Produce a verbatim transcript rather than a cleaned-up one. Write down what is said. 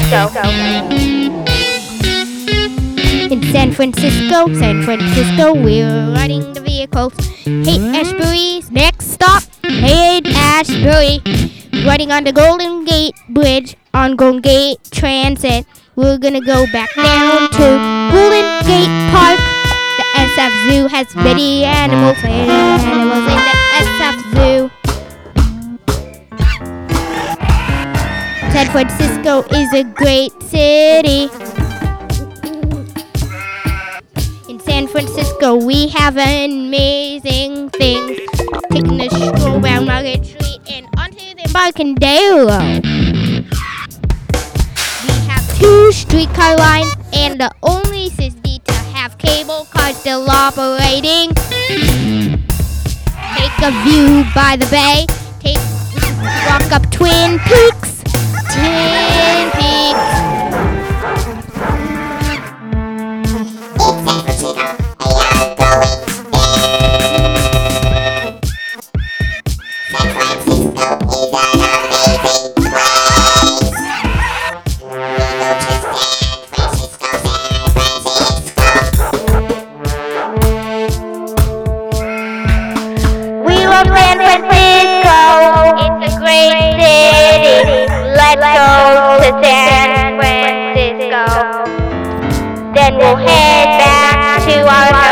In San Francisco, San Francisco, we're riding the vehicles. Haight-Ashbury's next stop, Haight-Ashbury. Riding on the Golden Gate Bridge on Golden Gate Transit. We're gonna go back down to Golden Gate Park. The S F Zoo has many animals, animals in the S F Zoo. San Francisco is a great city. In San Francisco, we have amazing things. Taking a stroll around Market Street and onto the Embarcadero. We have two streetcar lines and the only city to have cable cars still operating. Take a view by the bay. Take walk up Twin Peaks. Twin Peaks. Then we'll head back to our